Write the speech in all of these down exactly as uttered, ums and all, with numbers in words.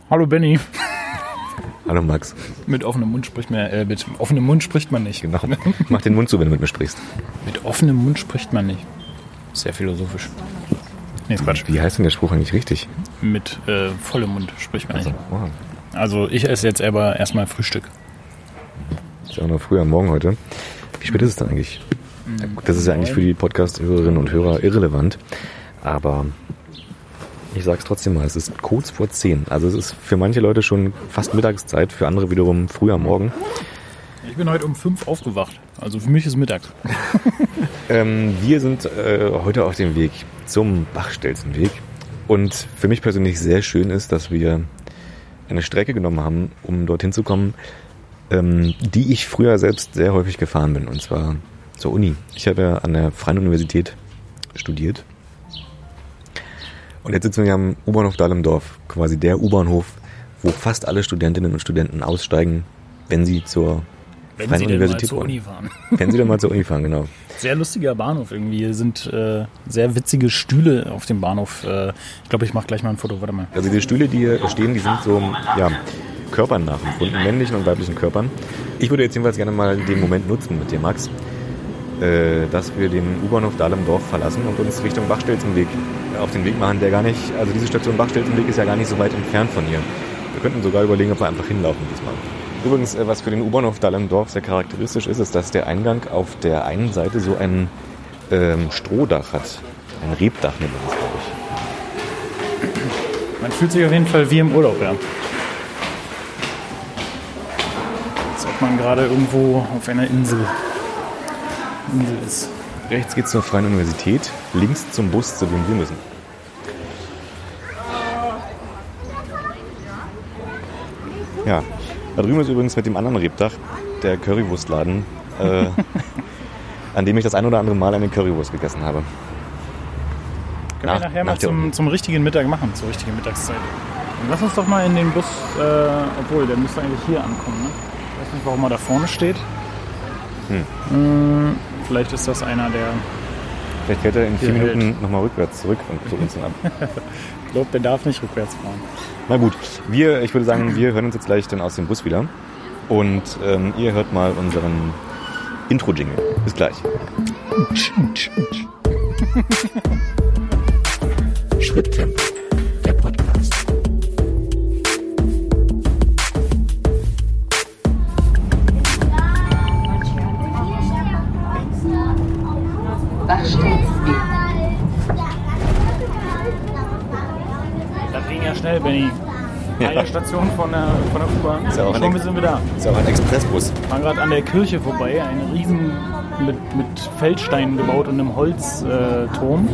Hallo Benny. Hallo Max. Mit offenem Mund spricht man, äh, mit offenem Mund spricht man nicht. Genau. Mach den Mund zu, wenn du mit mir sprichst. Mit offenem Mund spricht man nicht. Sehr philosophisch. Nee, Quatsch. Wie heißt denn der Spruch eigentlich richtig? Mit äh, vollem Mund spricht man Also, nicht. wow. Also ich esse jetzt aber erstmal Frühstück. Ist ja auch noch früh am Morgen heute. Wie spät ist es dann eigentlich? Ja, gut, das ist ja eigentlich für die Podcast-Hörerinnen und Hörer irrelevant. Aber ich sag's trotzdem mal, es ist kurz vor zehn. Also es ist für manche Leute schon fast Mittagszeit, für andere wiederum früh am Morgen. Ich bin heute um fünf aufgewacht. Also für mich ist mittags. ähm, wir sind äh, heute auf dem Weg zum Bachstelzenweg. Und für mich persönlich sehr schön ist, dass wir eine Strecke genommen haben, um dorthin zu kommen, ähm, die ich früher selbst sehr häufig gefahren bin. Und zwar zur Uni. Ich habe ja an der Freien Universität studiert. Und jetzt sitzen wir am U-Bahnhof Dahlem-Dorf, quasi der U-Bahnhof, wo fast alle Studentinnen und Studenten aussteigen, wenn sie zur Wenn Freien Sie Universität denn mal zur wollen. Uni fahren. Wenn sie dann mal zur Uni fahren, genau. Sehr lustiger Bahnhof irgendwie. Hier sind äh, sehr witzige Stühle auf dem Bahnhof. Äh, ich glaube, ich mache gleich mal ein Foto. Warte mal. Also die Stühle, die hier stehen, die sind so ja, Körpern nachempfunden, männlichen und weiblichen Körpern. Ich würde jetzt jedenfalls gerne mal den Moment nutzen mit dir, Max, äh, dass wir den U-Bahnhof Dahlem-Dorf verlassen und uns Richtung Bachstelzenweg auf den Weg machen, der gar nicht, also diese Station Bachstelzenweg ist ja gar nicht so weit entfernt von hier. Wir könnten sogar überlegen, ob wir einfach hinlaufen diesmal. Übrigens, was für den U-Bahnhof Dahlem-Dorf sehr charakteristisch ist, ist, dass der Eingang auf der einen Seite so ein ähm, Strohdach hat. Ein Rebdach nennt man das, glaube ich. Man fühlt sich auf jeden Fall wie im Urlaub, ja. Als ob man gerade irgendwo auf einer Insel, Insel ist. Rechts geht's zur Freien Universität, links zum Bus, zu dem wir müssen. Ja, da drüben ist übrigens mit dem anderen Rebdach der Currywurstladen, äh, an dem ich das ein oder andere Mal eine Currywurst gegessen habe. Können Nach- wir nachher nach mal der zum, Uni. zum richtigen Mittag machen, zur richtigen Mittagszeit. Dann lass uns doch mal in den Bus, äh, obwohl, der müsste eigentlich hier ankommen, ne? Ich weiß nicht, warum er da vorne steht. Hm. Hm, vielleicht ist das einer der... Vielleicht fährt er in vier Hier Minuten hält. nochmal rückwärts zurück und zu uns ab. Ich glaube, der darf nicht rückwärts fahren. Na gut, wir, ich würde sagen, wir hören uns jetzt gleich dann aus dem Bus wieder. Und ähm, ihr hört mal unseren Intro-Jingle. Bis gleich. Schritttempo, der Podcast. Bachstelzenweg. Das ging ja schnell, Benny. Eine Station von der, von der U-Bahn. Ist ja auch Schon ein- sind wir da. Ist ja auch ein Expressbus. Wir fahren gerade an der Kirche vorbei. Ein riesen mit, mit Feldsteinen gebaut und einem Holzturm.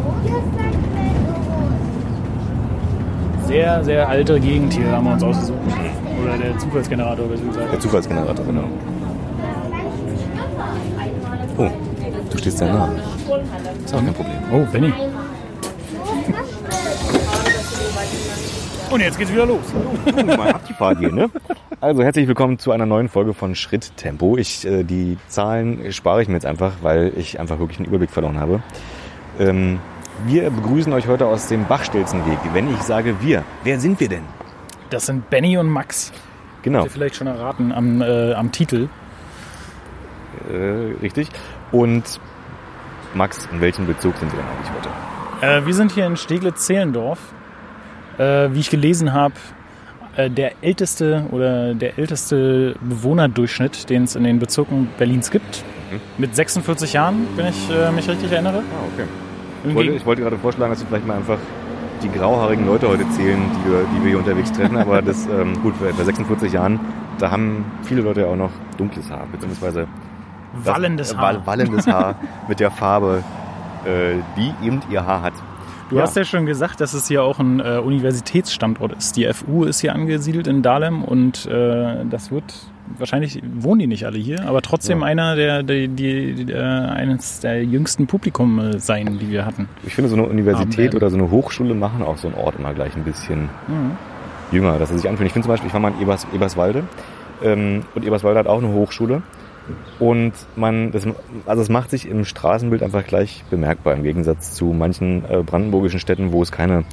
Sehr, sehr alte Gegend hier haben wir uns ausgesucht. Oder der Zufallsgenerator, besser gesagt. Der Zufallsgenerator, genau. Oh, du stehst sehr nah. Ist auch kein Problem. Oh, Benny. Und jetzt geht's wieder los. Mal ab die Fahrt hier, ne? Also herzlich willkommen zu einer neuen Folge von Schritttempo. Ich, äh, die Zahlen spare ich mir jetzt einfach, weil ich einfach wirklich einen Überblick verloren habe. Ähm, wir begrüßen euch heute aus dem Bachstelzenweg. Wenn ich sage wir, wer sind wir denn? Das sind Benny und Max. Genau, Habt ihr vielleicht schon erraten am, äh, am Titel. äh, richtig. Und Max, in welchem Bezug sind wir denn eigentlich heute? Äh, wir sind hier in Steglitz-Zehlendorf. Äh, wie ich gelesen habe, äh, der älteste oder der älteste Bewohnerdurchschnitt, den es in den Bezirken Berlins gibt. Mhm. Mit sechsundvierzig Jahren, wenn ich äh, mich richtig erinnere. Ah, okay. Im Ich wollte, Gegen- ich wollte gerade vorschlagen, dass wir vielleicht mal einfach die grauhaarigen Leute heute zählen, die wir, die wir hier unterwegs treffen. Aber das, ähm, gut, bei sechsundvierzig Jahren, da haben viele Leute ja auch noch dunkles Haar, beziehungsweise das- Wallendes äh, Haar. wall- Wallendes Haar mit der Farbe, äh, die eben ihr Haar hat. Du hast ja schon gesagt, dass es hier auch ein äh, Universitätsstandort ist. Die F U ist hier angesiedelt in Dahlem und äh, das wird, wahrscheinlich wohnen die nicht alle hier, aber trotzdem Ja. einer der, die, die, äh, eines der jüngsten Publikum äh, sein, die wir hatten. Ich finde, so eine Haben Universität werden. oder so eine Hochschule machen auch so einen Ort immer gleich ein bisschen Mhm. jünger, dass er sich anfühlt. Ich finde zum Beispiel, ich war mal in Ebers, Eberswalde ähm, und Eberswalde hat auch eine Hochschule. Und man, das, also es macht sich im Straßenbild einfach gleich bemerkbar, im Gegensatz zu manchen äh, brandenburgischen Städten, wo es keine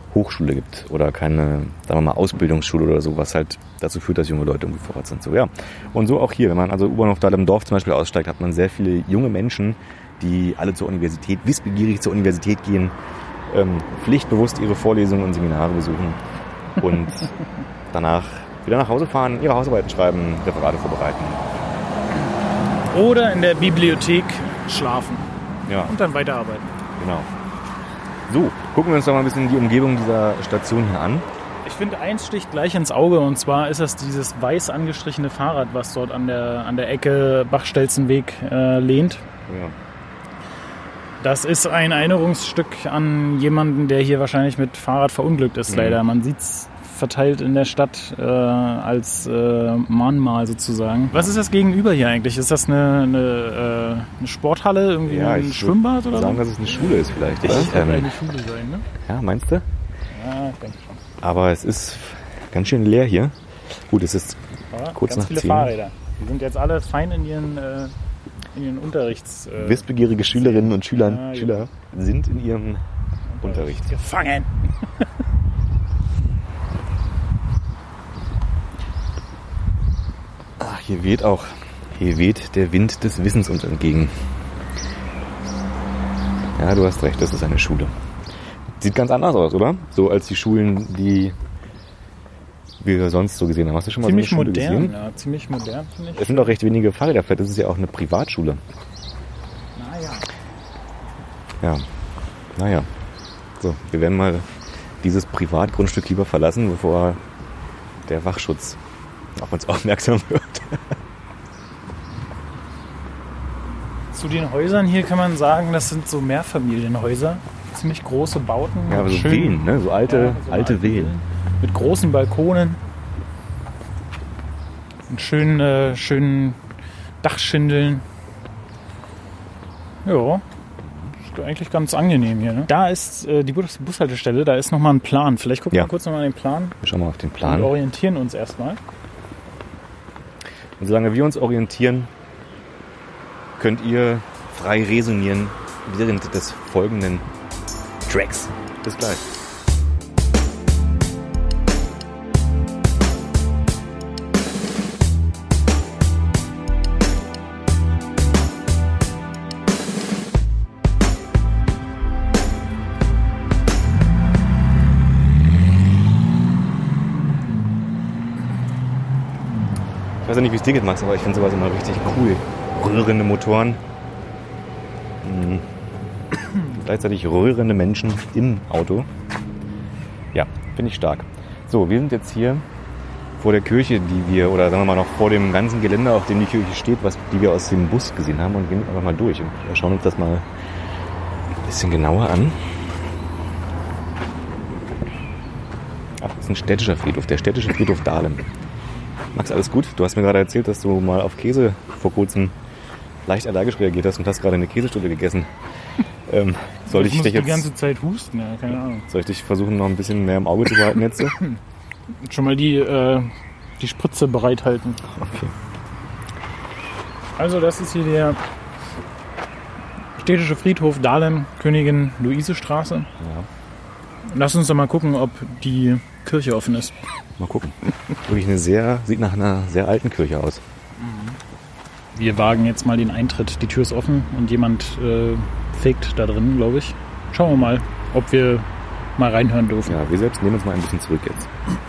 Hochschule gibt oder keine, sagen wir mal, Ausbildungsschule oder so, was halt dazu führt, dass junge Leute irgendwie vor Ort sind. So, ja. Und so auch hier, wenn man also U-Bahnhof Dahlem-Dorf zum Beispiel aussteigt, hat man sehr viele junge Menschen, die alle zur Universität, wissbegierig zur Universität gehen, ähm, pflichtbewusst ihre Vorlesungen und Seminare besuchen und danach wieder nach Hause fahren, ihre Hausarbeiten schreiben, Referate vorbereiten. Oder in der Bibliothek schlafen Ja, und dann weiterarbeiten. genau. So, gucken wir uns doch mal ein bisschen die Umgebung dieser Station hier an. Ich finde, eins sticht gleich ins Auge, und zwar ist das dieses weiß angestrichene Fahrrad, was dort an der, an der Ecke Bachstelzenweg äh, lehnt. Ja. Das ist ein Erinnerungsstück an jemanden, der hier wahrscheinlich mit Fahrrad verunglückt ist, Mhm. leider. Man sieht es verteilt in der Stadt äh, als äh, Mahnmal sozusagen. Was ist das gegenüber hier eigentlich? Ist das eine, eine, äh, eine Sporthalle, irgendwie Ja, ein ich Schwimmbad oder sagen, so? dass es eine Schule ist vielleicht, oder? Ich glaube, Ähm, eine Schule sein, ne? ja, meinst du? Ja, ich denke schon. Aber es ist ganz schön leer hier. Gut, es ist Aber kurz ganz nach viele zehn. Fahrräder. Die sind jetzt alle fein in ihren, äh, in ihren Unterrichts... Äh, Wissbegierige Schülerinnen und Schüler, Ja, Schüler sind in ihrem Unterricht. gefangen. Ach, hier weht auch, hier weht der Wind des Wissens uns entgegen. Ja, du hast recht, das ist eine Schule. Sieht ganz anders aus, oder? So als die Schulen, die wir sonst so gesehen haben. Hast du schon mal Ziemlich so eine Schule modern, gesehen? ja, ziemlich modern, finde ich. Es sind auch recht wenige Fahrräder. Vielleicht ist es ja auch eine Privatschule. Naja. Ja, naja. So, wir werden mal dieses Privatgrundstück lieber verlassen, bevor der Wachschutz auf uns aufmerksam wird. Zu den Häusern hier kann man sagen, das sind so Mehrfamilienhäuser. Ziemlich große Bauten. Ja, aber so schön- Villen, ne? So alte, Ja, so alte Villen. Mit großen Balkonen. Und schönen, äh, schönen Dachschindeln. Ja, ist eigentlich ganz angenehm hier. Ne? Da ist äh, die Bus- Bushaltestelle, da ist nochmal ein Plan. Vielleicht gucken Ja. wir mal kurz nochmal den Plan. Wir schauen mal auf den Wir Plan. orientieren uns erstmal. Und solange wir uns orientieren, könnt ihr frei resonieren während des folgenden Tracks. Bis gleich. Ich weiß ja nicht, wie es dir geht, Max, aber ich finde sowas immer richtig cool. Rührende Motoren. Mhm. Gleichzeitig rührende Menschen im Auto. Ja, finde ich stark. So, wir sind jetzt hier vor der Kirche, die wir, oder sagen wir mal noch vor dem ganzen Gelände, auf dem die Kirche steht, was, die wir aus dem Bus gesehen haben, und gehen einfach mal durch und schauen uns das mal ein bisschen genauer an. Ach, das ist ein städtischer Friedhof, der städtische Friedhof Dahlem. Max, alles gut? Du hast mir gerade erzählt, dass du mal auf Käse vor kurzem leicht allergisch reagiert hast und hast gerade eine Käsestulle gegessen. ähm, soll ich, muss dich die jetzt, ganze Zeit husten, ja, keine Ahnung. soll ich dich versuchen, noch ein bisschen mehr im Auge zu behalten jetzt? So? Schon mal die, äh, die Spritze bereithalten. Okay. Also das ist hier der städtische Friedhof Dahlem, Königin Luise Straße. Ja, Lass uns doch mal gucken, ob die Kirche offen ist. mal gucken. Wirklich eine sehr, sieht nach einer sehr alten Kirche aus. Wir wagen jetzt mal den Eintritt. Die Tür ist offen und jemand äh, fegt da drin, glaube ich. Schauen wir mal, ob wir mal reinhören dürfen. Ja, wir selbst nehmen uns mal ein bisschen zurück jetzt.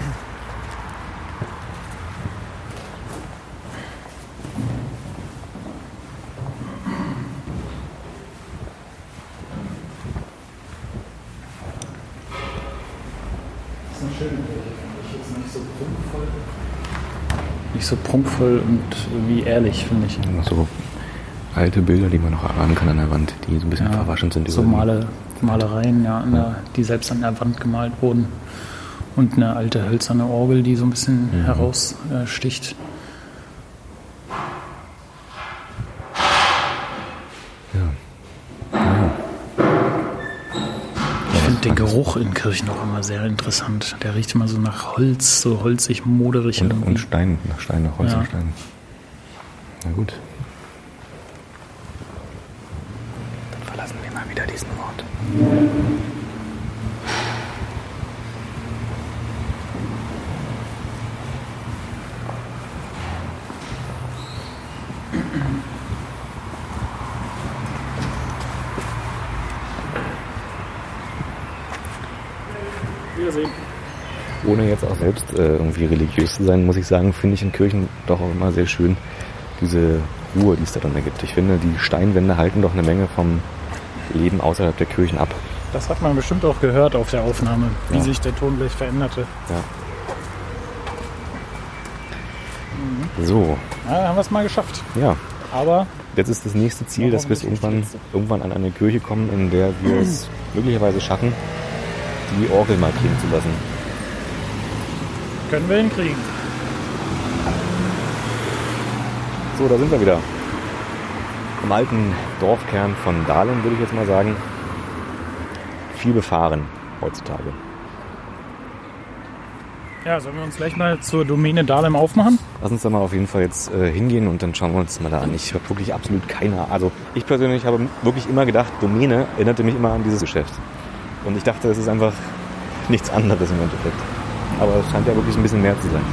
Das ist eine schöne Kirche, finde ich. Jetzt nicht so prunkvoll. Nicht so prunkvoll und wie ehrlich, finde ich. Noch so alte Bilder, die man noch erahnen kann an der Wand, die so ein bisschen verwaschen sind. So überall. Male, Malereien, ja, an der, die selbst an der Wand gemalt wurden. Und eine alte hölzerne Orgel, die so ein bisschen Mhm. heraussticht. Ich finde den Geruch in Kirchen auch immer sehr interessant. Der riecht immer so nach Holz, so holzig, moderig. Und, irgendwie. und Stein, nach Stein, nach Holz Ja. und Stein. Na gut. Dann verlassen wir mal wieder diesen Ort. Wiedersehen. Ohne jetzt auch selbst äh, irgendwie religiös zu sein, muss ich sagen, finde ich in Kirchen doch auch immer sehr schön diese Ruhe, die es da dann ergibt. Ich finde, die Steinwände halten doch eine Menge vom Leben außerhalb der Kirchen ab. Das hat man bestimmt auch gehört auf der Aufnahme, wie Ja. sich der Ton gleich veränderte. Ja. So, Ja, haben wir es mal geschafft. ja. Aber Jetzt ist das nächste Ziel, Ja, dass wir es hoffentlich irgendwann, nicht die letzte. irgendwann an eine Kirche kommen, in der wir es möglicherweise schaffen, die Orgel mal klingen zu lassen. können wir hinkriegen. So, da sind wir wieder. Im alten Dorfkern von Dahlem, würde ich jetzt mal sagen. Viel befahren heutzutage. Ja, sollen wir uns gleich mal zur Domäne Dahlem aufmachen? Lass uns da mal auf jeden Fall jetzt äh, hingehen und dann schauen wir uns das mal da an. Ich habe wirklich absolut keine Ahnung. Also ich persönlich habe wirklich immer gedacht, Domäne erinnerte mich immer an dieses Geschäft. Und ich dachte, es ist einfach nichts anderes im Endeffekt. Aber es scheint ja wirklich ein bisschen mehr zu sein.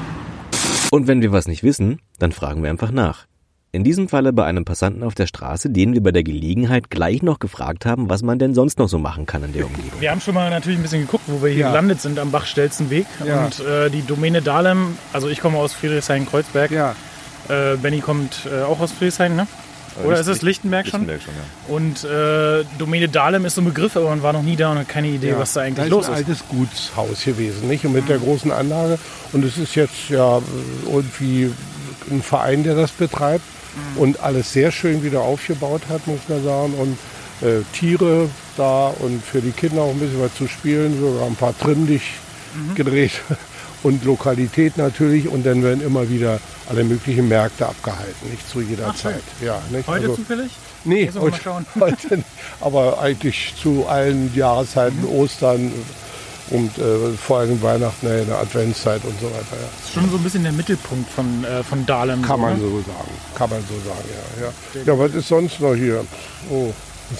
Und wenn wir was nicht wissen, dann fragen wir einfach nach. In diesem Falle bei einem Passanten auf der Straße, den wir bei der Gelegenheit gleich noch gefragt haben, was man denn sonst noch so machen kann in der Umgebung. Wir haben schon mal natürlich ein bisschen geguckt, wo wir hier Ja. gelandet sind am Bachstelzenweg. Ja. Und äh, die Domäne Dahlem, also ich komme aus Friedrichshain-Kreuzberg. Ja, Äh, Benny kommt äh, auch aus Friedrichshain, ne? Oder ist es Lichtenberg schon? Lichtenberg schon, ja. Und äh, Domäne Dahlem ist so ein Begriff, aber man war noch nie da und hat keine Idee, ja. was da eigentlich das los ist ein ist. altes Gutshaus gewesen, nicht? Und mit der großen Anlage. Und es ist jetzt ja irgendwie ein Verein, der das betreibt und alles sehr schön wieder aufgebaut hat, muss man sagen. Und äh, Tiere da und für die Kinder auch ein bisschen was zu spielen, sogar ein paar Trimmdicht-Geräte und Lokalität natürlich. Und dann werden immer wieder alle möglichen Märkte abgehalten, nicht zu jeder Ach, schön. Zeit. Ja, nicht? Heute Also- zufällig? Nee, Müssen wir mal heute, schauen. heute nicht. Aber eigentlich zu allen Jahreszeiten, Ostern und äh, vor allem Weihnachten, äh, in der Adventszeit und so weiter. Ja. Das ist schon so ein bisschen der Mittelpunkt von, äh, von Dahlem. Kann so, man ne? so sagen. Kann man so sagen, ja. Ja, ja was ist sonst noch hier? Oh.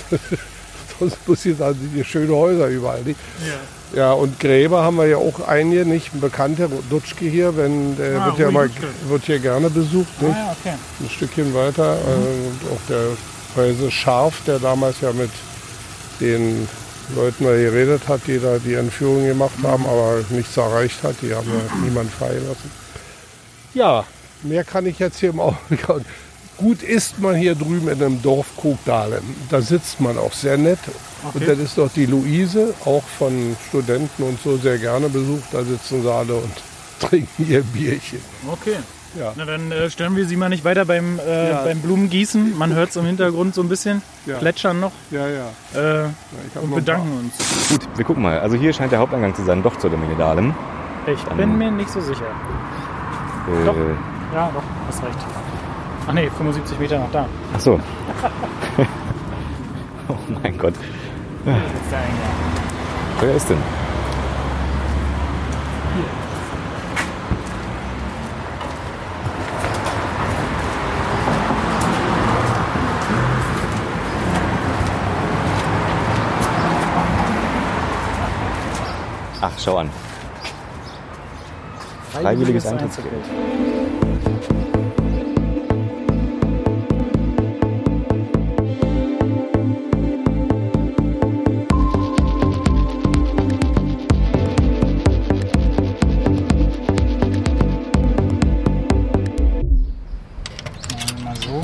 Sonst muss ich sagen, sind hier schöne Häuser überall. Nicht? Ja. Ja, und Gräber haben wir ja auch einige, nicht? Ein bekannter Dutschke hier, wenn, der Ah, wird, ja Rudi mal, Dutschke. wird hier gerne besucht. Nicht? Ah, ja, okay. Ein Stückchen weiter. Äh, und auch der Weise Scharf, der damals ja mit den Leuten da geredet hat, die da die Entführung gemacht haben, aber nichts erreicht hat. Die haben ja niemand freigelassen. Ja, mehr kann ich jetzt hier im Augenblick. Gut isst man hier drüben in einem Dorf Kogdahlem. Da sitzt man auch sehr nett. Und Okay. dann ist doch die Luise, auch von Studenten und so sehr gerne besucht. Da sitzen sie alle und trinken ihr Bierchen. Okay. Ja. Na, dann äh, stören wir Sie mal nicht weiter beim, äh, Ja. beim Blumengießen. Man hört es im Hintergrund so ein bisschen. Ja. Plätschern noch. Ja, ja. Äh, ja ich hab und noch ein bedanken uns. Gut, wir gucken mal. Also hier scheint der Haupteingang zu sein, doch zur Domäne Dahlem. Ich bin mir nicht so sicher. Äh, Doch. Ja, doch, hast recht. Ach nee, fünfundsiebzig Meter nach da. Ach so. Oh mein Gott. Hier ist der Eingang. Wer ist denn? Ach, schau an. Freiwilliges Eintrittsgeld. Machen wir mal so.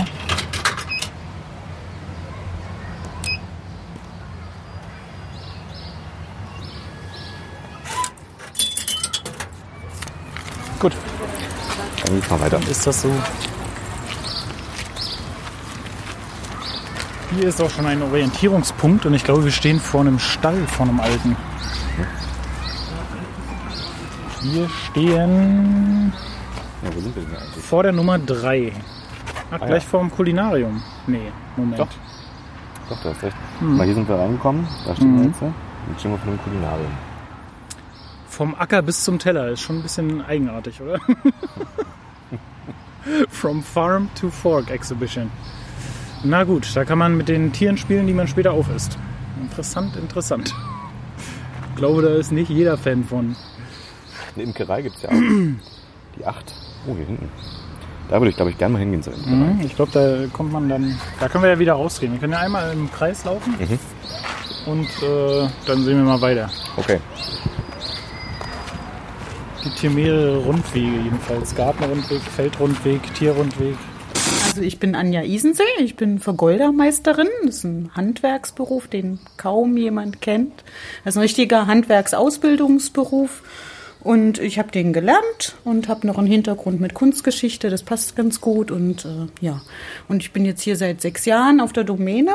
Gut, Dann geht's mal weiter. ist das so. Hier ist auch schon ein Orientierungspunkt und ich glaube, wir stehen vor einem Stall, vor einem alten. Wir stehen Ja, wo sind wir denn eigentlich? vor der Nummer drei. Ach, Ah, gleich ja. vor dem Kulinarium. Nee, Moment. Doch. Doch, du hast recht. Mal hier sind wir reingekommen. Da stehen Mhm. wir jetzt. Jetzt stehen wir vor dem Kulinarium. Vom Acker bis zum Teller ist schon ein bisschen eigenartig, oder? From Farm to Fork Exhibition. Na gut, da kann man mit den Tieren spielen, die man später aufisst. Interessant, interessant. Ich glaube, da ist nicht jeder Fan von. Eine Imkerei gibt es ja auch. Die acht. Oh, hier hinten. Da würde ich, glaube ich, gerne mal hingehen zur Imkerei. Mhm, ich glaube, da kommt man dann. Da können wir ja wieder rausgehen. Wir können ja einmal im Kreis laufen Mhm. und äh, dann sehen wir mal weiter. Okay. gibt hier mehrere Rundwege jedenfalls. Gartenrundweg, Feldrundweg, Tierrundweg. Also ich bin Anja Isensee, ich bin Vergoldermeisterin. Das ist ein Handwerksberuf, den kaum jemand kennt. Das ist ein richtiger Handwerksausbildungsberuf. Und ich habe den gelernt und habe noch einen Hintergrund mit Kunstgeschichte, das passt ganz gut. Und äh, ja, und ich bin jetzt hier seit sechs Jahren auf der Domäne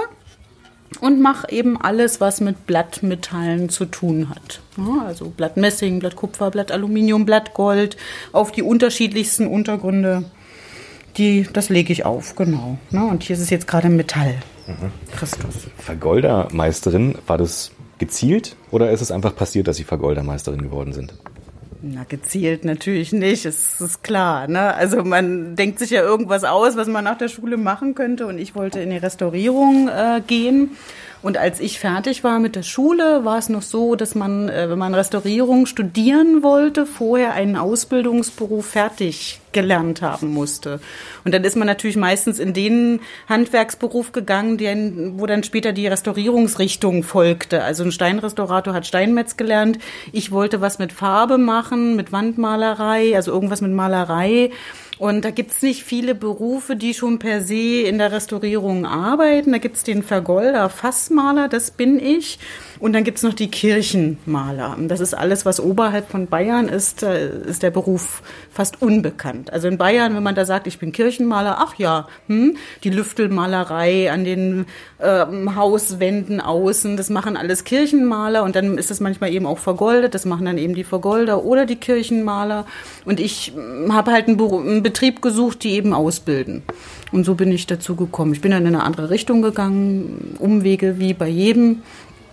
und mache eben alles, was mit Blattmetallen zu tun hat. Ja, also Blattmessing, Blattkupfer, Blattaluminium, Blattgold, auf die unterschiedlichsten Untergründe. Die, das lege ich auf, genau. Ne? Und hier ist es jetzt gerade Metall. Mhm. Christus. Vergoldermeisterin, war das gezielt oder ist es einfach passiert, dass Sie Vergoldermeisterin geworden sind? Na, gezielt natürlich nicht, es ist klar. Ne? Also man denkt sich ja irgendwas aus, was man nach der Schule machen könnte. Und ich wollte in die Restaurierung äh, gehen. Und als ich fertig war mit der Schule, war es noch so, dass man, äh, wenn man Restaurierung studieren wollte, vorher einen Ausbildungsberuf fertig gelernt haben musste. Und dann ist man natürlich meistens in den Handwerksberuf gegangen, den, wo dann später die Restaurierungsrichtung folgte. Also ein Steinrestaurator hat Steinmetz gelernt. Ich wollte was mit Farbe machen, mit Wandmalerei, also irgendwas mit Malerei. Und da gibt's nicht viele Berufe, die schon per se in der Restaurierung arbeiten. Da gibt's den Vergolder, Fassmaler, das bin ich. Und dann gibt's noch die Kirchenmaler. Und das ist alles, was oberhalb von Bayern ist, ist der Beruf fast unbekannt. Also in Bayern, wenn man da sagt, ich bin Kirchenmaler, ach ja, hm, die Lüftelmalerei an den äh, Hauswänden außen, das machen alles Kirchenmaler. Und dann ist das manchmal eben auch vergoldet, das machen dann eben die Vergolder oder die Kirchenmaler. Und ich habe halt einen, Beru- einen Betrieb gesucht, die eben ausbilden. Und so bin ich dazu gekommen. Ich bin dann in eine andere Richtung gegangen, Umwege wie bei jedem.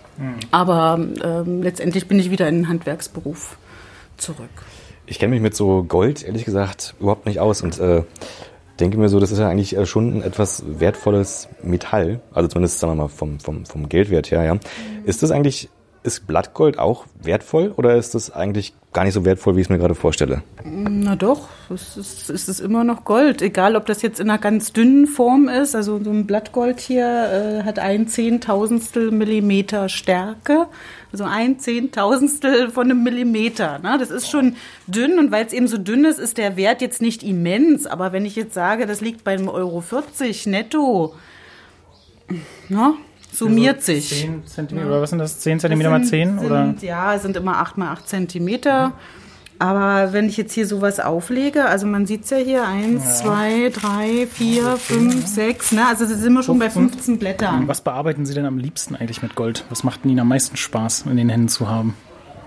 Aber ähm, letztendlich bin ich wieder in den Handwerksberuf zurück. Ich kenne mich mit so Gold, ehrlich gesagt, überhaupt nicht aus und äh, denke mir so, das ist ja eigentlich schon ein etwas wertvolles Metall, also zumindest, sagen wir mal, vom, vom, vom Geldwert her, ja. Mhm. Ist das eigentlich, ist Blattgold auch wertvoll oder ist das eigentlich gar nicht so wertvoll, wie ich es mir gerade vorstelle? Na doch, es ist, es ist immer noch Gold. Egal, ob das jetzt in einer ganz dünnen Form ist. Also so ein Blattgold hier äh, hat ein Zehntausendstel Millimeter Stärke. Also ein Zehntausendstel von einem Millimeter. Ne? Das ist schon dünn und weil es eben so dünn ist, ist der Wert jetzt nicht immens. Aber wenn ich jetzt sage, das liegt bei einem Euro vierzig netto, ne? Summiert also sich. zehn Zentimeter, oder was sind das? zehn Zentimeter mal zehn? Sind, oder? Ja, es sind immer acht mal acht Zentimeter. Mhm. Aber wenn ich jetzt hier sowas auflege, also man sieht es ja hier, eins, ja. zwei, drei, vier, fünf, sechs, ne? Also sind wir schon bei fünfzehn Blättern. Was bearbeiten Sie denn am liebsten eigentlich mit Gold? Was macht Ihnen am meisten Spaß, in den Händen zu haben?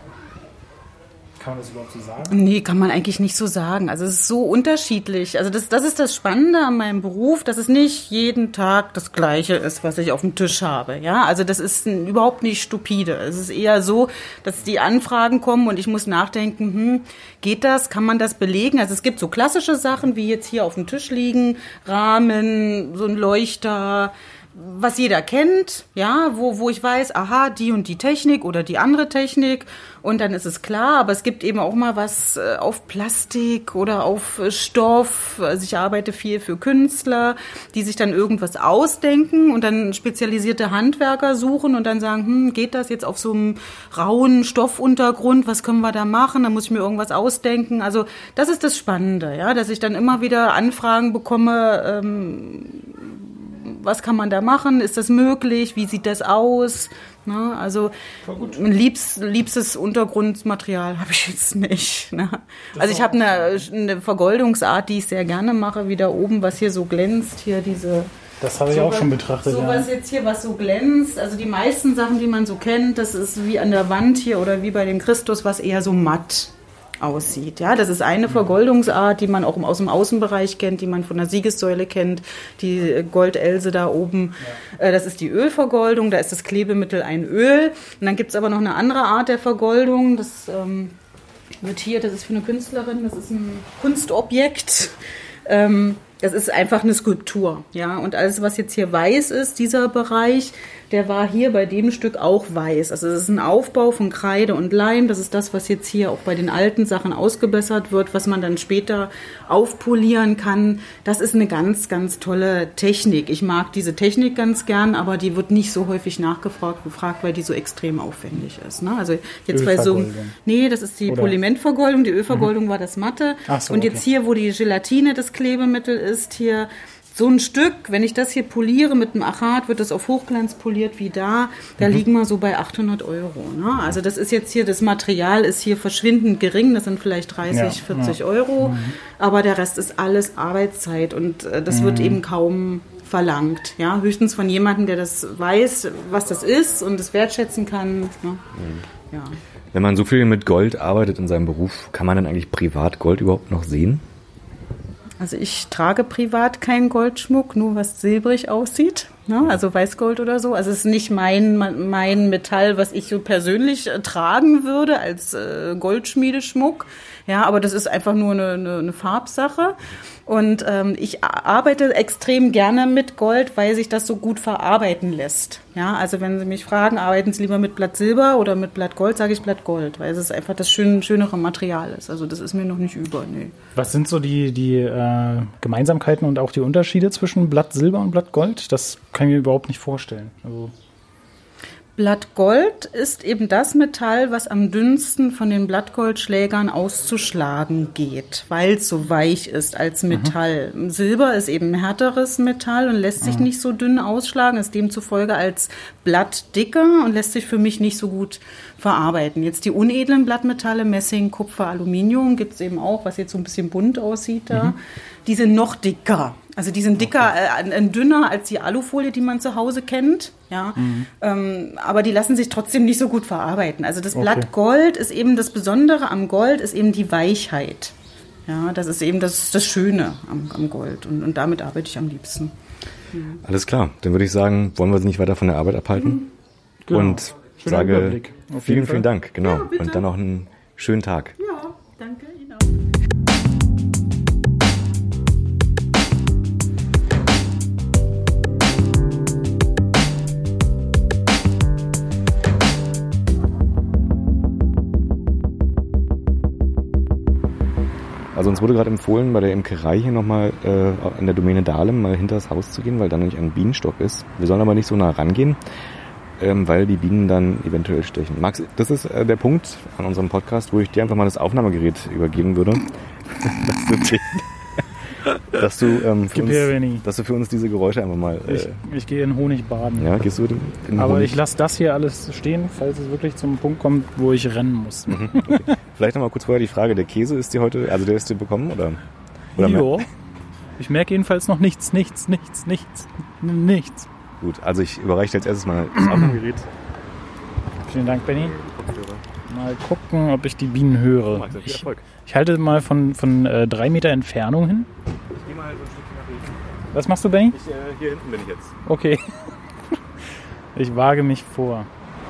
Kann man das überhaupt so sagen? Nee, kann man eigentlich nicht so sagen. Also es ist so unterschiedlich. Also das, das ist das Spannende an meinem Beruf, dass es nicht jeden Tag das Gleiche ist, was ich auf dem Tisch habe. Ja, also das ist ein, überhaupt nicht stupide. Es ist eher so, dass die Anfragen kommen und ich muss nachdenken, hm, geht das? Kann man das belegen? Also es gibt so klassische Sachen, wie jetzt hier auf dem Tisch liegen, Rahmen, so ein Leuchter, was jeder kennt, ja, wo, wo ich weiß, aha, die und die Technik oder die andere Technik und dann ist es klar, aber es gibt eben auch mal was auf Plastik oder auf Stoff, also ich arbeite viel für Künstler, die sich dann irgendwas ausdenken und dann spezialisierte Handwerker suchen und dann sagen, hm, geht das jetzt auf so einem rauen Stoffuntergrund, was können wir da machen, da muss ich mir irgendwas ausdenken, also das ist das Spannende, ja, dass ich dann immer wieder Anfragen bekomme, ähm, was kann man da machen? Ist das möglich? Wie sieht das aus? Ne? Also ein liebs, liebstes Untergrundmaterial habe ich jetzt nicht. Ne? Also ich habe eine, eine Vergoldungsart, die ich sehr gerne mache, wie da oben, was hier so glänzt. Hier diese. Das habe ich so auch was, schon betrachtet. So ja. was jetzt hier, was so glänzt. Also die meisten Sachen, die man so kennt, das ist wie an der Wand hier oder wie bei dem Christus, was eher so matt aussieht. Ja, das ist eine Vergoldungsart, die man auch aus dem Außenbereich kennt, die man von der Siegessäule kennt, die Goldelse da oben. Ja. Das ist die Ölvergoldung, da ist das Klebemittel ein Öl. Und dann gibt es aber noch eine andere Art der Vergoldung, das ähm, wird hier, das ist für eine Künstlerin, das ist ein Kunstobjekt. Ähm, das ist einfach eine Skulptur, ja. Und alles, was jetzt hier weiß ist, dieser Bereich, der war hier bei dem Stück auch weiß. Also es ist ein Aufbau von Kreide und Leim. Das ist das, was jetzt hier auch bei den alten Sachen ausgebessert wird, was man dann später aufpolieren kann. Das ist eine ganz, ganz tolle Technik. Ich mag diese Technik ganz gern, aber die wird nicht so häufig nachgefragt, gefragt, weil die so extrem aufwendig ist. Ne? Also jetzt bei so, nee, das ist die Oder? Polymentvergoldung. Die Ölvergoldung mhm. war das Matte. Ach so, und jetzt okay. hier, wo die Gelatine das Klebemittel ist, hier so ein Stück, wenn ich das hier poliere mit einem Achat, wird das auf Hochglanz poliert wie da. Da mhm. liegen wir so bei achthundert Euro. Ne? Also das ist jetzt hier, das Material ist hier verschwindend gering. Das sind vielleicht dreißig, ja, vierzig ja. Euro. Mhm. Aber der Rest ist alles Arbeitszeit und äh, das mhm. wird eben kaum verlangt. Ja? Höchstens von jemandem, der das weiß, was das ist und es wertschätzen kann. Ne? Mhm. Ja. Wenn man so viel mit Gold arbeitet in seinem Beruf, kann man dann eigentlich privat Gold überhaupt noch sehen? Also ich trage privat keinen Goldschmuck, nur was silbrig aussieht, ne? Also Weißgold oder so. Also es ist nicht mein, mein Metall, was ich so persönlich äh, tragen würde als äh, Goldschmiedeschmuck. Ja, aber das ist einfach nur eine, eine, eine Farbsache. Und ähm, ich arbeite extrem gerne mit Gold, weil sich das so gut verarbeiten lässt. Ja, also wenn Sie mich fragen, arbeiten Sie lieber mit Blatt Silber oder mit Blatt Gold, sage ich Blatt Gold, weil es einfach das schön, schönere Material ist. Also das ist mir noch nicht über, nee. Was sind so die, die äh, Gemeinsamkeiten und auch die Unterschiede zwischen Blatt Silber und Blatt Gold? Das kann ich mir überhaupt nicht vorstellen. Also Blatt Gold ist eben das Metall, was am dünnsten von den Blattgoldschlägern auszuschlagen geht, weil es so weich ist als Metall. Mhm. Silber ist eben ein härteres Metall und lässt sich mhm. nicht so dünn ausschlagen, ist demzufolge als Blatt dicker und lässt sich für mich nicht so gut verarbeiten. Jetzt die unedlen Blattmetalle, Messing, Kupfer, Aluminium, gibt es eben auch, was jetzt so ein bisschen bunt aussieht da. Mhm. Die sind noch dicker. Also die sind dicker, okay. äh, dünner als die Alufolie, die man zu Hause kennt. Ja, mhm. ähm, aber die lassen sich trotzdem nicht so gut verarbeiten. Also das okay. Blatt Gold ist eben das Besondere am Gold, ist eben die Weichheit. Ja, das ist eben das, das Schöne am, am Gold und, und damit arbeite ich am liebsten. Mhm. Alles klar, dann würde ich sagen, wollen wir Sie nicht weiter von der Arbeit abhalten? Mhm. Genau. Und Schöner sage Überblick. vielen, vielen Dank. Genau. Ja, und dann noch einen schönen Tag. Ja, danke Ihnen auch. Also uns wurde gerade empfohlen, bei der Imkerei hier nochmal äh, in der Domäne Dahlem mal hinter das Haus zu gehen, weil da nämlich ein Bienenstock ist. Wir sollen aber nicht so nah rangehen, ähm, weil die Bienen dann eventuell stechen. Max, das ist äh, der Punkt an unserem Podcast, wo ich dir einfach mal das Aufnahmegerät übergeben würde. dass du, dass, du, ähm, für uns, dass du für uns diese Geräusche einfach mal... Äh, ich, ich gehe in Honig baden. Ja, gehst du in, in Aber Honig? Ich lasse das hier alles stehen, falls es wirklich zum Punkt kommt, wo ich rennen muss. Mhm, okay. Vielleicht noch mal kurz vorher die Frage, der Käse ist dir heute, also der ist dir bekommen, oder? oder jo. Ich merke jedenfalls noch nichts, nichts, nichts, nichts, nichts. Gut, also ich überreiche jetzt erstes mal das Aufnahmegerät. Vielen Dank, Benny. Mal gucken, ob ich die Bienen höre. Oh, ich, ich halte mal von, von äh, drei Meter Entfernung hin. Ich gehe mal so ein Stückchen nach hinten. Was machst du, Benny? Ich, äh, hier hinten bin ich jetzt. Okay. Ich wage mich vor.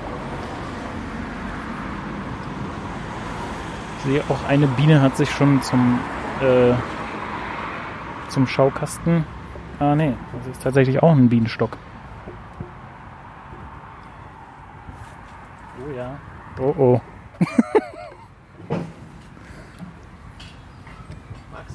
Ich sehe auch, eine Biene hat sich schon zum, äh, zum Schaukasten... Ah, nee, das ist tatsächlich auch ein Bienenstock. Oh ja. Oh oh. Max?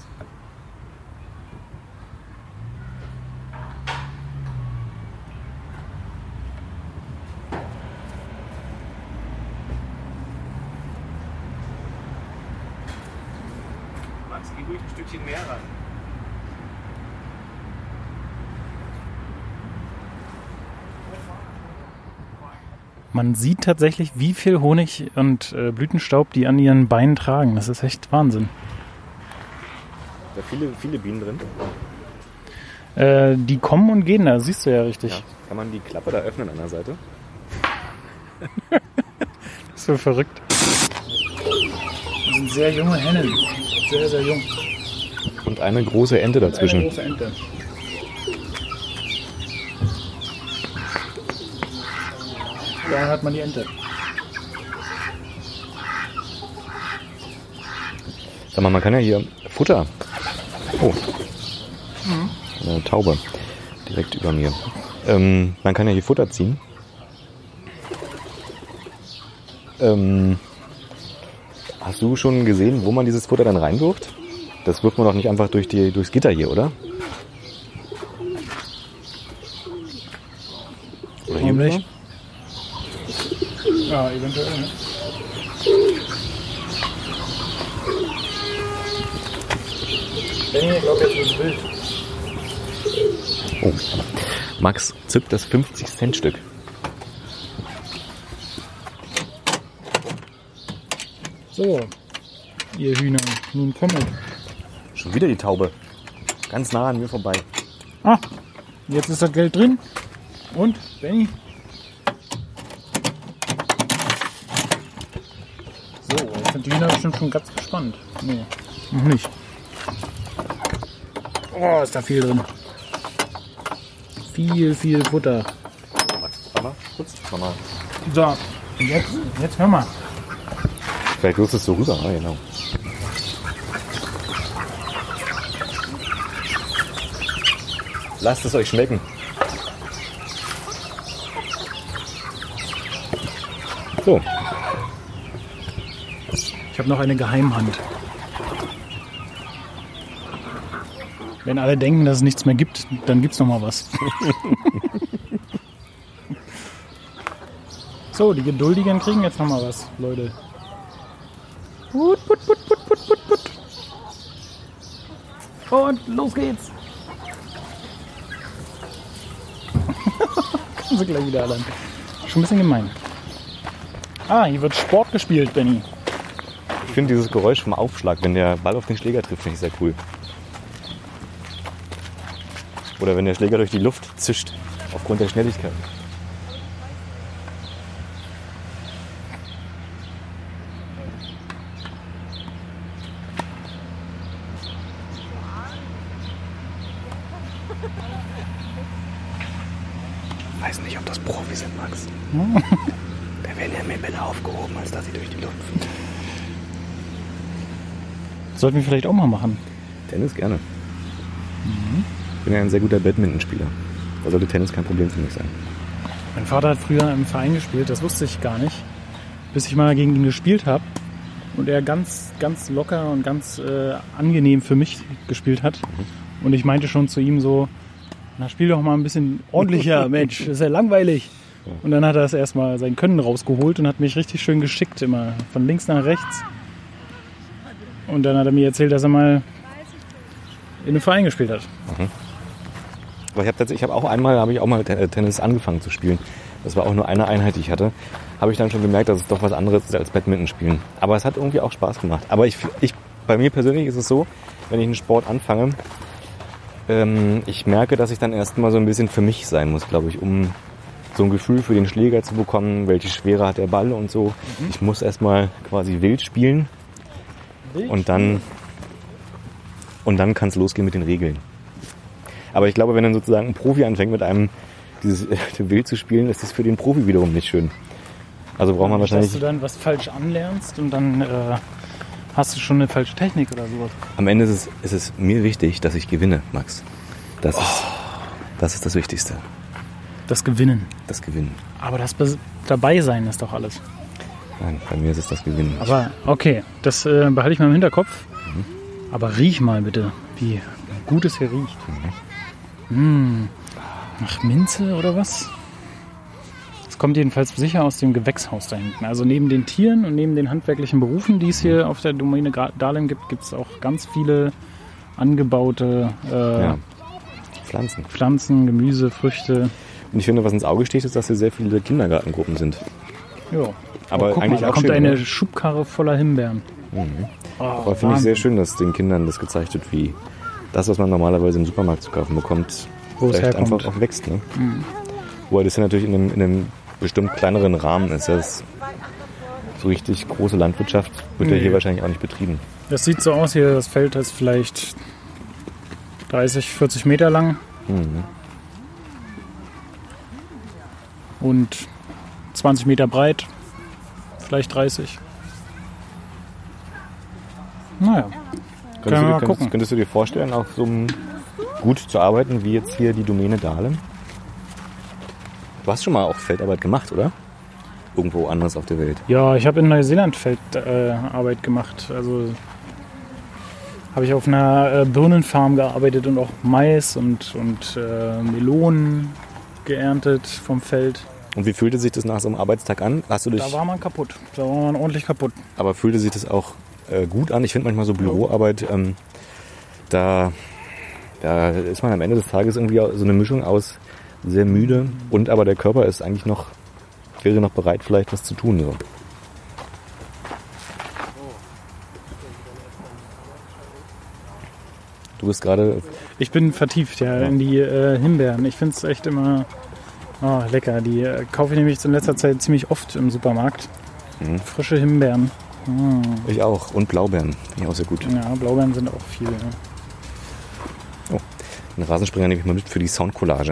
Max, geh ruhig ein Stückchen mehr ran. Man sieht tatsächlich, wie viel Honig und äh, Blütenstaub die an ihren Beinen tragen. Das ist echt Wahnsinn. Da viele, viele Bienen drin. Äh, die kommen und gehen, da siehst du ja richtig. Ja. Kann man die Klappe da öffnen an der Seite? Das ist so verrückt. Das sind sehr junge Hennen. Sehr, sehr jung. Und eine große Ente dazwischen. Eine große Ente. Da hat man die Ente. Sag mal, man kann ja hier Futter. Oh. Mhm. Eine Taube. Direkt über mir. Ähm, man kann ja hier Futter ziehen. Ähm, hast du schon gesehen, wo man dieses Futter dann reinwirft? Das wirft man doch nicht einfach durch die, durchs Gitter hier, oder? Oder hier nicht? Ja, eventuell. Ne? Benni, ich glaube, jetzt ist wild. Oh, Max zückt das fünfzig Cent Stück. So, ihr Hühner, nun kommet. Schon wieder die Taube. Ganz nah an mir vorbei. Ah, jetzt ist das Geld drin. Und, Benni? So, jetzt sind die Hühner bestimmt schon ganz gespannt. Nee, noch nicht. Oh, ist da viel drin. Viel, viel Futter. Max, Mama, kurz, Mama. So, und jetzt, jetzt hör mal. Vielleicht wirst du es so rüber, ah, genau. Lasst es euch schmecken. So. Ich habe noch eine Geheimhand. Wenn alle denken, dass es nichts mehr gibt, dann gibt's noch mal was. So, die Geduldigen kriegen jetzt noch mal was, Leute. Put, put, put, put, put, put, put. Und los geht's. Kommen sie gleich wieder allein. Schon ein bisschen gemein. Ah, hier wird Sport gespielt, Benni. Ich finde dieses Geräusch vom Aufschlag, wenn der Ball auf den Schläger trifft, finde ich sehr cool. Oder wenn der Schläger durch die Luft zischt, aufgrund der Schnelligkeit. Ich weiß nicht, ob das Profis sind, Max. Da werden ja mehr Bälle aufgehoben, als dass sie durch die Luft fliegen. Sollten wir vielleicht auch mal machen. Tennis gerne. Mhm. Ich bin ja ein sehr guter Badmintonspieler. Da sollte Tennis kein Problem für mich sein. Mein Vater hat früher im Verein gespielt, das wusste ich gar nicht, bis ich mal gegen ihn gespielt habe und er ganz, ganz locker und ganz äh, angenehm für mich gespielt hat. Mhm. Und ich meinte schon zu ihm so, na spiel doch mal ein bisschen ordentlicher, Mensch, das ist ja langweilig. Ja. Und dann hat er es erstmal sein Können rausgeholt und hat mich richtig schön geschickt, immer von links nach rechts. Und dann hat er mir erzählt, dass er mal in einem Verein gespielt hat. Mhm. Aber ich habe tatsächlich, ich habe auch einmal, habe ich auch mal Tennis angefangen zu spielen. Das war auch nur eine Einheit, die ich hatte. Habe ich dann schon gemerkt, dass es doch was anderes ist als Badminton spielen. Aber es hat irgendwie auch Spaß gemacht. Aber ich, ich, bei mir persönlich ist es so, wenn ich einen Sport anfange, ähm, ich merke, dass ich dann erstmal so ein bisschen für mich sein muss, glaube ich, um so ein Gefühl für den Schläger zu bekommen, welche Schwere hat der Ball und so. Mhm. Ich muss erstmal quasi wild spielen. Wild und dann, und dann kann es losgehen mit den Regeln. Aber ich glaube, wenn dann sozusagen ein Profi anfängt mit einem dieses Wild zu spielen, ist das für den Profi wiederum nicht schön. Also braucht man wahrscheinlich... Dass du dann was falsch anlernst und dann äh, hast du schon eine falsche Technik oder sowas. Am Ende ist es, ist es mir wichtig, dass ich gewinne, Max. Das, oh. ist, das ist das Wichtigste. Das Gewinnen. Das Gewinnen. Aber das Be- Dabeisein ist doch alles. Nein, bei mir ist es das Gewinnen. Aber okay, das äh, behalte ich mal im Hinterkopf. Mhm. Aber riech mal bitte, wie gut es hier riecht. Mhm. Mmh. Nach Minze oder was? Das kommt jedenfalls sicher aus dem Gewächshaus da hinten. Also neben den Tieren und neben den handwerklichen Berufen, die es hier auf der Domäne Dahlem gibt, gibt es auch ganz viele angebaute äh, ja. Pflanzen. Pflanzen, Gemüse, Früchte. Und ich finde, was ins Auge sticht, ist, dass hier sehr viele Kindergartengruppen sind. Ja. Aber oh, eigentlich mal, da auch kommt schön, eine oder? Schubkarre voller Himbeeren. Mhm. Oh, Aber finde ich sehr schön, dass den Kindern das gezeigt wird, wie das, was man normalerweise im Supermarkt zu kaufen bekommt, wo vielleicht es herkommt. einfach auch wächst. Ne? Mhm. Wobei das ja natürlich in einem, in einem bestimmt kleineren Rahmen ist. Das so richtig große Landwirtschaft wird nee. ja hier wahrscheinlich auch nicht betrieben. Das sieht so aus hier, das Feld ist vielleicht dreißig, vierzig Meter lang. Mhm. Und zwanzig Meter breit, vielleicht dreißig. Naja, könntest du, dir, mal könntest, gucken. könntest du dir vorstellen, auf so einem gut zu arbeiten, wie jetzt hier die Domäne Dahlem? Du hast schon mal auch Feldarbeit gemacht, oder? irgendwo anders auf der Welt? Ja, ich habe in Neuseeland Feldarbeit äh, gemacht. Also habe ich auf einer äh, Birnenfarm gearbeitet und auch Mais und, und äh, Melonen geerntet vom Feld. Und wie fühlte sich das nach so einem Arbeitstag an? Hast du dich, Da war man kaputt. Da war man ordentlich kaputt. aber fühlte sich das auch äh, gut an? Ich finde manchmal so Büroarbeit, ähm, da, da ist man am Ende des Tages irgendwie so eine Mischung aus sehr müde und aber der Körper ist eigentlich noch, wäre noch bereit, vielleicht was zu tun. So. Du bist gerade, Ich bin vertieft ja, Ja. in die äh, Himbeeren. Ich finde es echt immer oh, lecker. Die äh, kaufe ich nämlich in letzter Zeit ziemlich oft im Supermarkt. Mhm. Frische Himbeeren. Mm. ich auch, und Blaubeeren, finde ich auch sehr gut. Ja, Blaubeeren sind auch viel. Ja. Den Rasensprenger nehme ich mal mit für die Soundcollage.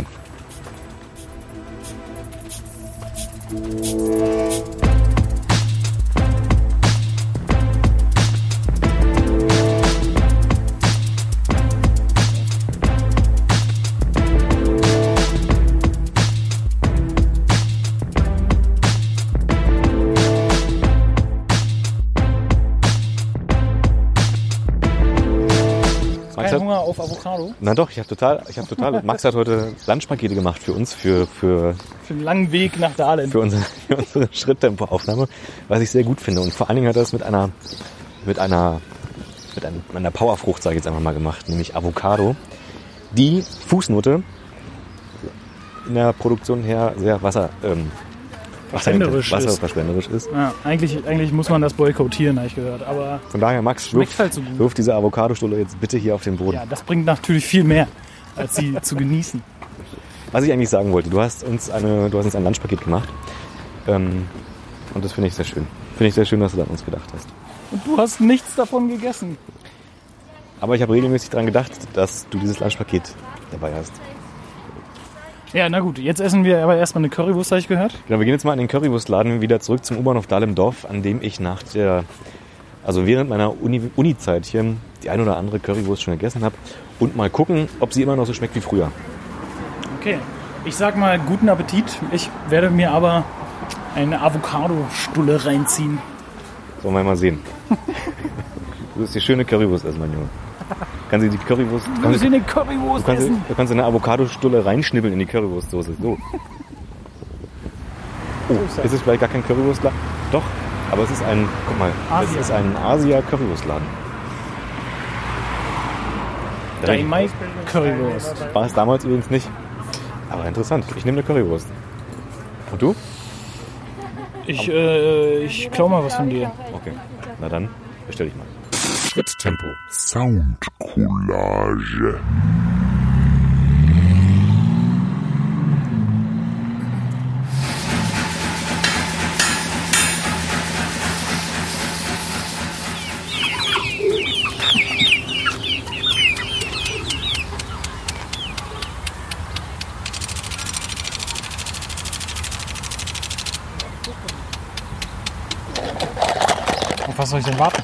Max Kein hat, Hunger auf Avocado na doch, ich habe total, ich habe total. Max hat heute Lunchpakete gemacht für uns, für für für den langen Weg nach Dahlem. für unsere, für unsere Schritttempo-Aufnahme, was ich sehr gut finde. Und vor allen Dingen hat er es mit einer, mit einer, mit einer, einer Powerfrucht, sage ich jetzt einfach mal, gemacht, nämlich Avocado, die Fußnote in der Produktion her sehr Wasser, ähm, Verschwenderisch ist. wasserverschwenderisch ist. Ja, eigentlich, eigentlich muss man das boykottieren, habe ich gehört. Aber Von daher, Max, schmeckt wirf, halt so gut. wirf diese Avocadostulle jetzt bitte hier auf den Boden. Ja, das bringt natürlich viel mehr, als sie zu genießen. Was ich eigentlich sagen wollte, du hast uns eine, du hast uns ein Lunchpaket gemacht. Ähm, und das finde ich sehr schön. Finde ich sehr schön, dass du da an uns gedacht hast. Und du hast nichts davon gegessen. Aber ich habe regelmäßig daran gedacht, dass du dieses Lunchpaket dabei hast. Ja, na gut, jetzt essen wir aber erstmal eine Currywurst, habe ich gehört. Genau, wir gehen jetzt mal in den Currywurstladen wieder zurück zum U-Bahnhof Dahlem-Dorf, an dem ich nach der, also während meiner Uni, Uni-Zeit hier die ein oder andere Currywurst schon gegessen habe und mal gucken, ob sie immer noch so schmeckt wie früher. Okay, ich sag mal guten Appetit. Ich werde mir aber eine Avocado-Stulle reinziehen. Sollen wir mal sehen. Du wirst die schöne Currywurst essen, mein Junge. Kannst du die Currywurst... Du Kannst musst du, eine Currywurst du, kannst, essen. du kannst eine Avocadostulle reinschnibbeln in die Currywurstsoße. So. Oh, ist es vielleicht gar kein Currywurstladen? Doch, aber es ist ein... Guck mal, Asia. es ist ein Asia-Currywurstladen. Daimai Currywurst. War es damals übrigens nicht. Aber interessant. Ich nehme eine Currywurst. Und du? Ich, äh, ich klau mal was von dir. Okay. Na dann, bestell ich mal. Schritttempo. Soundcollage. Auf was soll ich denn warten?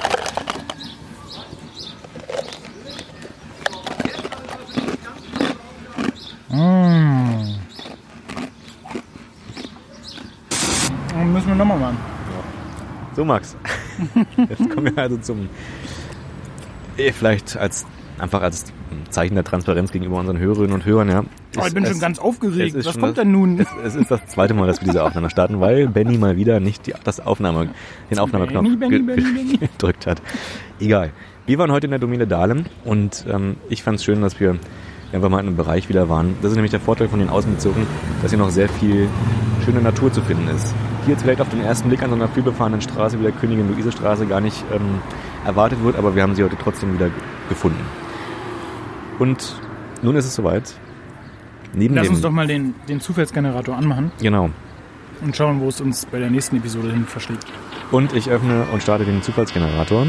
Mmh. Dann müssen wir nochmal machen. So, Max. Jetzt kommen wir also zum... Eh, vielleicht als einfach als Zeichen der Transparenz gegenüber unseren Hörerinnen und Hörern, ja. Oh, ich bin Es- schon ganz aufgeregt. es ist Was schon kommt das- denn nun? Es, es ist das zweite Mal, dass wir diese Aufnahme starten, weil Benny mal wieder nicht die, das Aufnahme, den Aufnahmeknopf Benny, Benny, ge- Benny, Benny. gedrückt hat. Egal. Wir waren heute in der Domäne Dahlem und ähm, ich fand es schön, dass wir einfach mal in einem Bereich wieder waren. Das ist nämlich der Vorteil von den Außenbezirken, dass hier noch sehr viel schöne Natur zu finden ist. Hier jetzt vielleicht auf den ersten Blick an so einer vielbefahrenen Straße wie der Königin-Luise-Straße gar nicht ähm, erwartet wird, aber wir haben sie heute trotzdem wieder g- gefunden. Und nun ist es soweit. Neben Lass dem, uns doch mal den, den Zufallsgenerator anmachen Genau. und schauen, wo es uns bei der nächsten Episode hin verschlägt. Und ich öffne und starte den Zufallsgenerator.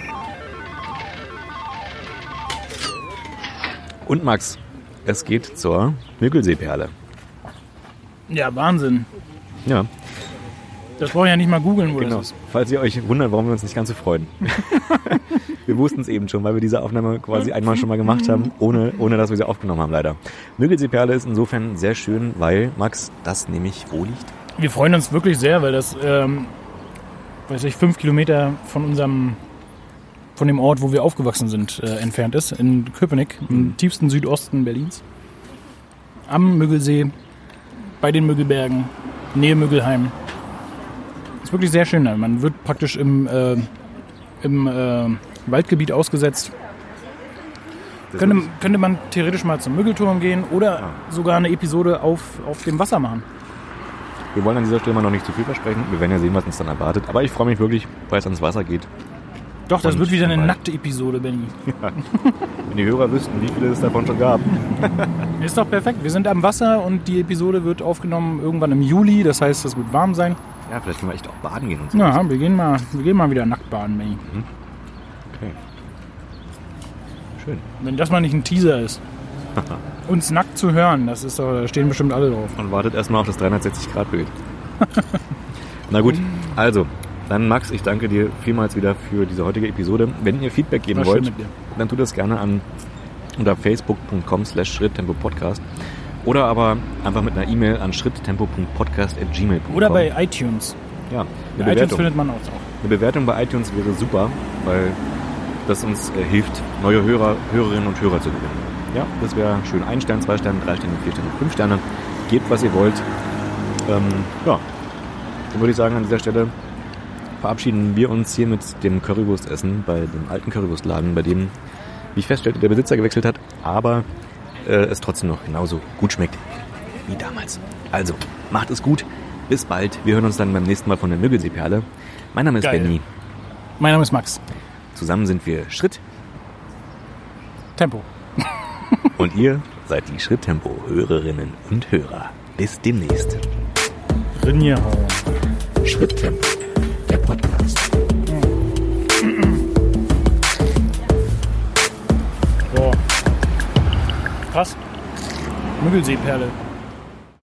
Und Max, es geht zur Müggelsee-Perle. Ja, Wahnsinn. Ja, Das brauche ich ja nicht mal googeln, wo genau. das ist. Falls ihr euch wundert, warum wir uns nicht ganz so freuen. Wir wussten es eben schon, weil wir diese Aufnahme quasi einmal schon mal gemacht haben, ohne, ohne dass wir sie aufgenommen haben, leider. Müggelsee-Perle ist insofern sehr schön, weil, Max, das nämlich wo liegt? Wir freuen uns wirklich sehr, weil das, ähm, weiß ich, fünf Kilometer von unserem, von dem Ort, wo wir aufgewachsen sind, äh, entfernt ist, in Köpenick, im tiefsten Südosten Berlins. Am Müggelsee, bei den Müggelbergen, Nähe Müggelheim. Ist wirklich sehr schön. Man wird praktisch im, äh, im äh, Waldgebiet ausgesetzt. Könnte, könnte man theoretisch mal zum Müggelturm gehen oder ja. sogar eine Episode auf, auf dem Wasser machen. Wir wollen an dieser Stelle mal noch nicht zu viel versprechen. Wir werden ja sehen, was uns dann erwartet. Aber ich freue mich wirklich, weil es ans Wasser geht. Doch, das Und wird wieder eine dabei. nackte Episode, Benni. Ja. Wenn die Hörer wüssten, wie viele es davon schon gab. Ist doch perfekt. Wir sind am Wasser und die Episode wird aufgenommen irgendwann im Juli. Das heißt, es wird warm sein. Ja, vielleicht können wir echt auch baden gehen und so. Ja, wir gehen mal, wir gehen mal wieder nackt baden, Benni. Okay. Schön. Wenn das mal nicht ein Teaser ist. Uns nackt zu hören, das ist doch, da stehen bestimmt alle drauf. Und wartet erstmal auf das dreihundertsechzig Grad Bild. Na gut, also, dann Max, ich danke dir vielmals wieder für diese heutige Episode. Wenn ihr Feedback geben War wollt, schön mit dir. dann tut das gerne an unter facebook punkt com slash schritttempopodcast oder aber einfach mit einer E-Mail an schritttempo punkt podcast at gmail punkt com. Oder bei iTunes. Ja, eine Bei iTunes Bewertung. findet man uns auch. Eine Bewertung bei iTunes wäre super, weil das uns äh, hilft, neue Hörer, Hörerinnen und Hörer zu gewinnen. Ja, das wäre schön. Ein Stern, zwei Sterne, drei Sterne, vier Sterne, fünf Sterne. Gebt, was ihr wollt. Ähm, ja, dann würde ich sagen, an dieser Stelle verabschieden wir uns hier mit dem Currywurstessen bei dem alten Currywurstladen, bei dem, wie ich feststellte, der Besitzer gewechselt hat, aber äh, es trotzdem noch genauso gut schmeckt wie damals. Also, macht es gut. Bis bald. Wir hören uns dann beim nächsten Mal von der Müggelsee-Perle. Mein Name ist Geil. Benni. Mein Name ist Max. Zusammen sind wir Schritt Tempo. und ihr seid die Schritttempo-Hörerinnen und Hörer. Bis demnächst. Rinje. Schritttempo, der Podcast. Boah. Krass. Müggelsee-Perle.